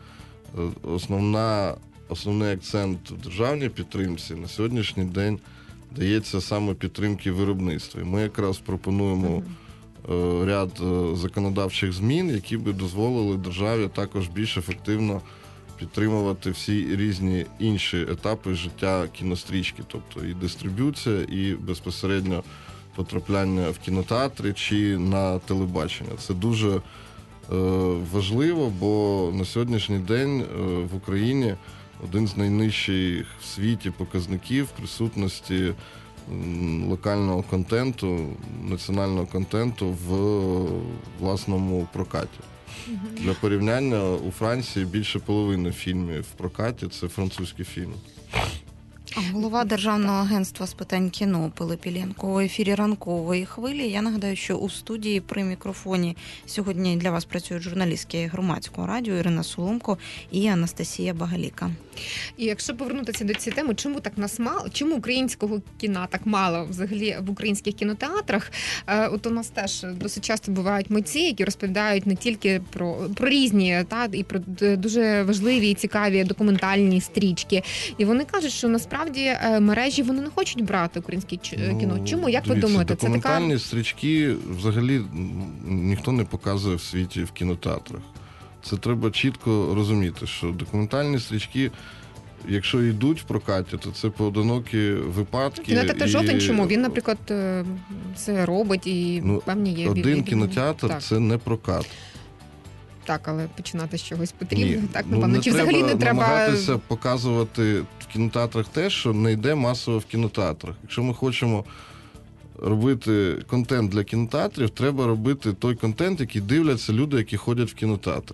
основний акцент в державній підтримці на сьогоднішній день дається саме підтримки виробництва. І ми якраз пропонуємо ряд законодавчих змін, які би дозволили державі також більш ефективно підтримувати всі різні інші етапи життя кінострічки, тобто і дистриб'юція, і безпосередньо потрапляння в кінотеатри чи на телебачення. Це дуже важливо, бо на сьогоднішній день в Україні один з найнижчих в світі показників присутності локального контенту, національного контенту в власному прокаті. Для порівняння, у Франції більше половини фільмів в прокаті – це французькі фільми. Голова Державного агентства з питань кіно Пилип Іллєнко у ефірі «Ранкової хвилі». Я нагадаю, що у студії при мікрофоні сьогодні для вас працюють журналістки Громадського радіо Ірина Соломко і Анастасія Багаліка. І якщо повернутися до цієї теми, чому так нас мало, чому українського кіна так мало взагалі в українських кінотеатрах? От у нас теж досить часто бувають митці, які розповідають не тільки про різні, і про дуже важливі і цікаві документальні стрічки. І вони кажуть, що насправді мережі вони не хочуть брати українське кіно. Чому? Як ви думаєте? Документальні стрічки взагалі ніхто не показує в світі в кінотеатрах. Це треба чітко розуміти, що документальні стрічки, якщо йдуть в прокаті, то це поодинокі випадки. Кінотеатр «Жовтень» чому? Він, наприклад, це робить і певні є... Один кінотеатр – це не прокат. Так, але починати з чогось потрібно. Ні. Так, напевно, чи взагалі не треба... намагатися показувати в кінотеатрах те, що не йде масово в кінотеатрах. Якщо ми хочемо робити контент для кінотеатрів, треба робити той контент, який дивляться люди, які ходять в кінотеатр.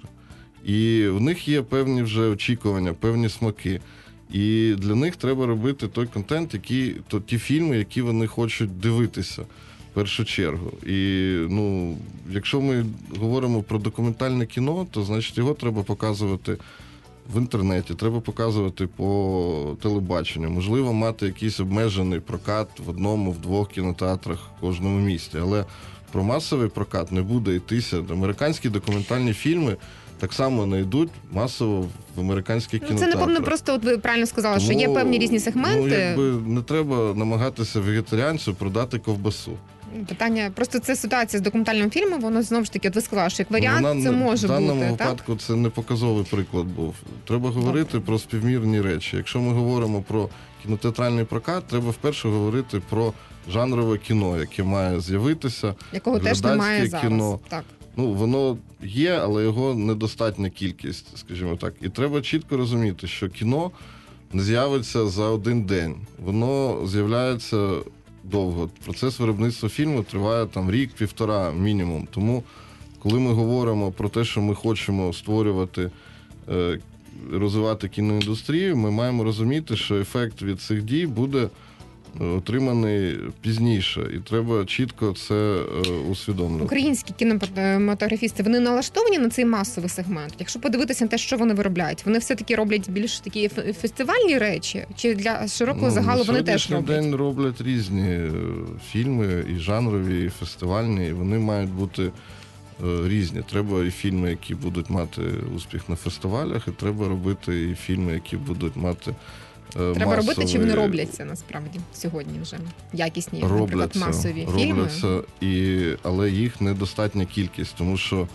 І в них є певні вже очікування, певні смаки. І для них треба робити той контент, ті фільми, які вони хочуть дивитися. першу чергу. І, ну, якщо ми говоримо про документальне кіно, то, значить, його треба показувати в інтернеті, треба показувати по телебаченню. Можливо, мати якийсь обмежений прокат в одному, в двох кінотеатрах в кожному місті. Але про масовий прокат не буде йтися. Американські документальні фільми так само не йдуть масово в американських кінотеатрах. Це, напевно, просто, от ви правильно сказали, що є певні різні сегменти. Ну, якби не треба намагатися вегетаріанцю продати ковбасу. Питання, просто це ситуація з документальним фільмом, воно знову ж таки, от ви сказали, що як варіант це може бути. В даному випадку це не показовий приклад був. Треба говорити про співмірні речі. Якщо ми говоримо про кінотеатральний прокат, треба вперше говорити про жанрове кіно, яке має з'явитися. Якого теж немає зараз. Кіно. Так. Ну, воно є, але його недостатня кількість, скажімо так. І треба чітко розуміти, що кіно не з'явиться за один день. Воно з'являється довго. Процес виробництва фільму триває там рік-півтора мінімум. Тому, коли ми говоримо про те, що ми хочемо створювати, розвивати кіноіндустрію, ми маємо розуміти, що ефект від цих дій буде отриманий пізніше, і треба чітко це усвідомлювати. Українські кінематографісти, вони налаштовані на цей масовий сегмент? Якщо подивитися на те, що вони виробляють, вони все-таки роблять більш такі фестивальні речі? Чи для широкого загалу вони теж роблять? На сьогоднішній день роблять різні фільми, і жанрові, і фестивальні, і вони мають бути різні. Треба і фільми, які будуть мати успіх на фестивалях, і треба робити і фільми, які будуть мати треба робити, чи вони робляться насправді сьогодні вже? Якісні, наприклад, масові фільми? Робляться, але їх недостатня кількість, тому що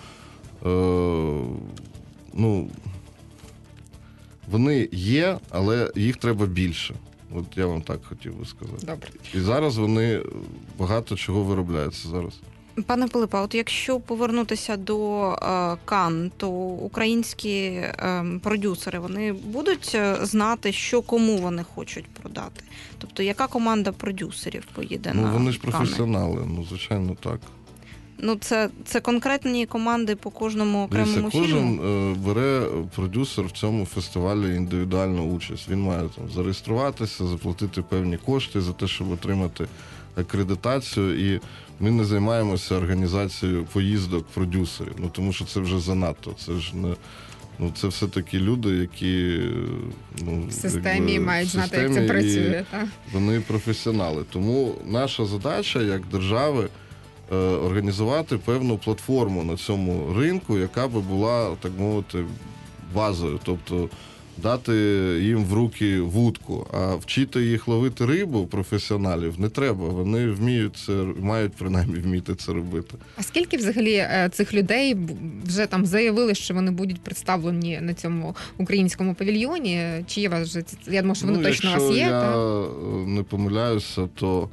вони є, але їх треба більше. От я вам так хотів би сказати. Добре. І зараз вони багато чого виробляються зараз. Пане Пилипе, от якщо повернутися до Кан, то українські продюсери, вони будуть знати, що кому вони хочуть продати? Тобто, яка команда продюсерів поїде на Кани? Вони ж професіонали, звичайно, так. Це конкретні команди по кожному окремому фільму? Кожен бере продюсер в цьому фестивалі індивідуальну участь. Він має там зареєструватися, заплатити певні кошти за те, щоб отримати акредитацію, і ми не займаємося організацією поїздок продюсерів, тому що це вже занадто. Це ж не це все-таки люди, які в системі мають знати, як це працює. Так? Вони професіонали. Тому наша задача як держави організувати певну платформу на цьому ринку, яка би була, так мовити, базою. Тобто дати їм в руки вудку, а вчити їх ловити рибу, професіоналів, не треба. Вони вміють це, мають принаймні вміти це робити. А скільки взагалі цих людей вже там заявили, що вони будуть представлені на цьому українському павільйоні? Чи є у вас вже, я думаю, що вони точно у вас є? Якщо я не помиляюся, то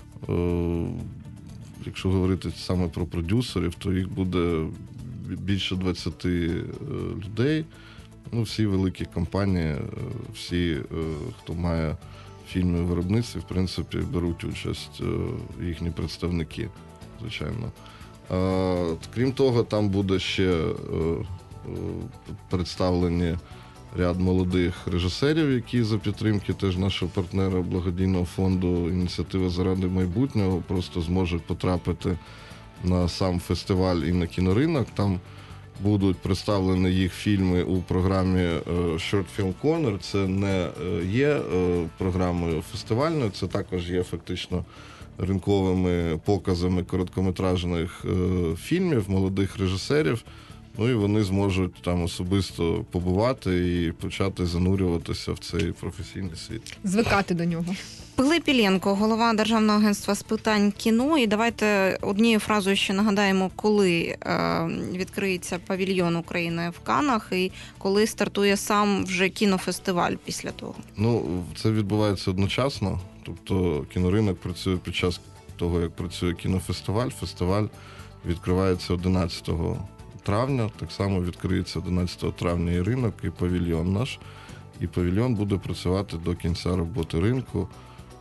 якщо говорити саме про продюсерів, то їх буде більше 20 людей. Всі великі компанії, всі, хто має фільми в виробництві, в принципі, беруть участь, їхні представники, звичайно. Крім того, там буде ще представлені ряд молодих режисерів, які за підтримки теж нашого партнера благодійного фонду «Ініціатива заради майбутнього» просто зможуть потрапити на сам фестиваль і на кіноринок. Там будуть представлені їх фільми у програмі Short Film Corner. Це не є програмою фестивальною, це також є фактично ринковими показами короткометражних фільмів, молодих режисерів. І вони зможуть там особисто побувати і почати занурюватися в цей професійний світ. Звикати до нього. Пилип Іллєнко, голова Державного агентства з питань кіно. І давайте однією фразою ще нагадаємо, коли відкриється павільйон України в Каннах і коли стартує сам вже кінофестиваль після того. Це відбувається одночасно. Тобто кіноринок працює під час того, як працює кінофестиваль. Фестиваль відкривається 11 травня. Так само відкриється 11 травня і ринок, і павільйон наш. І павільйон буде працювати до кінця роботи ринку.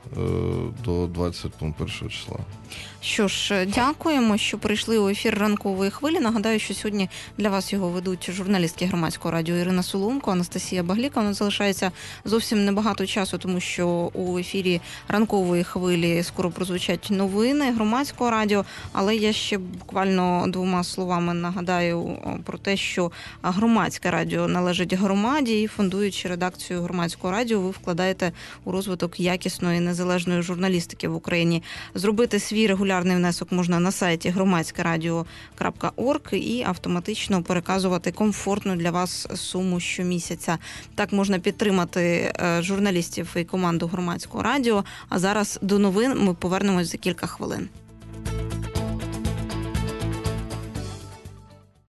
до 21 числа. Що ж, дякуємо, що прийшли у ефір ранкової хвилі. Нагадаю, що сьогодні для вас його ведуть журналістки Громадського радіо Ірина Соломко, Анастасія Багліка. У нас залишається зовсім небагато часу, тому що у ефірі ранкової хвилі скоро прозвучать новини Громадського радіо. Але я ще буквально 2 словами нагадаю про те, що Громадське радіо належить громаді і, фондуючи редакцію Громадського радіо, ви вкладаєте у розвиток якісної незалежної журналістики в Україні. Зробити свій регулярний внесок можна на сайті громадськерадіо.орг і автоматично переказувати комфортну для вас суму щомісяця. Так можна підтримати журналістів і команду Громадського радіо. А зараз до новин ми повернемось за кілька хвилин.